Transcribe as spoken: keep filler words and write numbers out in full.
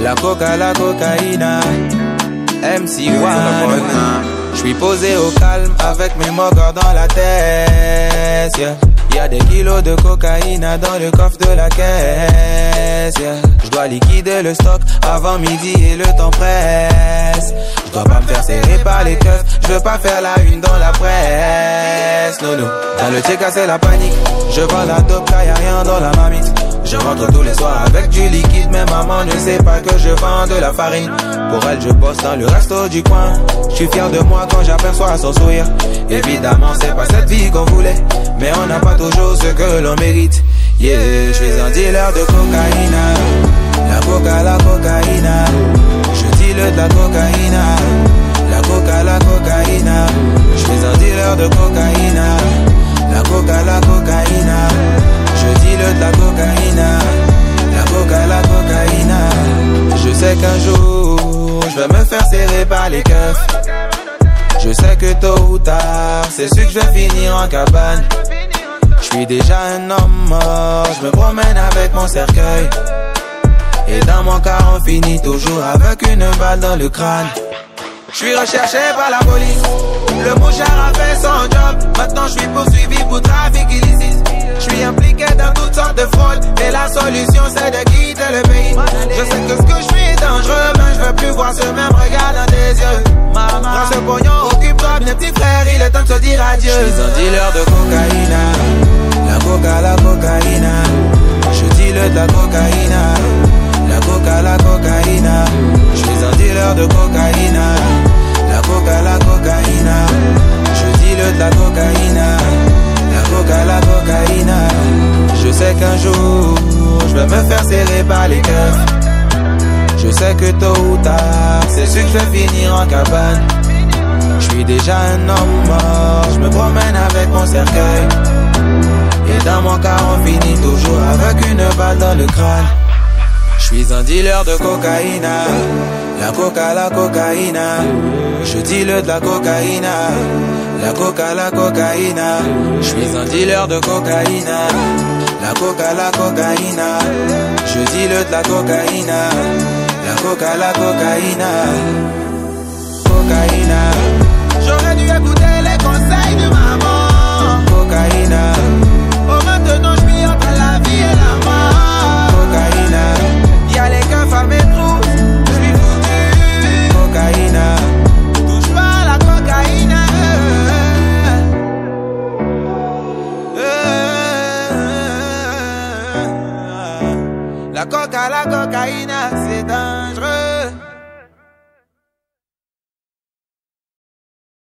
La coca, la cocaïna. M C one. J'suis posé au calme avec mes moqueurs dans la tête, yeah. Y'a des kilos de cocaïne dans le coffre de la caisse, yeah. J'dois liquider le stock avant midi et le temps presse. J'dois pas me faire serrer par les keufs, j'veux pas faire la une dans la presse. Non, non, dans le check c'est la panique. Je vends la dope car y'a rien dans la marmite. Je rentre tous les soirs avec du liquide, mais maman ne sait pas que je vends de la farine. Pour elle je bosse dans le resto du coin. Je suis fier de moi quand j'aperçois son sourire. Évidemment c'est pas cette vie qu'on voulait, mais on n'a pas toujours ce que l'on mérite. Yeah, je suis un dealer de cocaïne. La coca, la cocaïne. Je deal de la cocaïne. La coca, la cocaïne. Je suis un dealer de cocaïne. La coca, la cocaïne. Je deal de la cocaïne. La coca, la cocaïne. Je sais qu'un jour je vais me faire serrer par les keufs. Je sais que tôt ou tard c'est sûr que je vais finir en cabane. Je suis déjà un homme mort, je me promène avec mon cercueil. Et dans mon car on finit toujours avec une balle dans le crâne. Je suis recherché par la police, le mouchard a fait son job. Maintenant je suis poursuivi pour trafic illicite. Je suis impliqué dans toutes sortes de fraudes, et la solution c'est de quitter le pays. Je sais que ce que je suis est dangereux, mais je veux plus voir ce même regard dans tes yeux. Prends ce pognon, occupe-toi de mes petits frères, il est temps de se dire adieu. Je suis un dealer de cocaïne. La coca, la cocaïne. Je deal de la cocaïne. La coca, la cocaïne. Je suis un dealer de cocaïne. La coca, la cocaïne. Je deal de la cocaïne. La coca, la cocaïne. Je sais qu'un jour je vais me faire serrer par les keufs. Je sais que tôt ou tard c'est sûr que je vais finir en cabane. Je suis déjà un homme mort, je me promène avec mon cercueil. Et dans mon car on finit toujours avec une balle dans le crâne. Je suis un dealer de cocaïne. La coca, la cocaïne. Je deal de la cocaïne. La coca, la cocaïne. Je suis un dealer de cocaïne. La coca, la cocaïne. Je deal de la cocaïne. La coca, la cocaïne. Cocaïne. J'aurais dû écouter les conseils de maman. Cocaïne. Oh maintenant je suis entre la vie et la mort. Cocaïne. Y'a les keufs à mes trousses, je suis foutu. Cocaïne. Touche pas à la cocaïne. La coca, la cocaïne.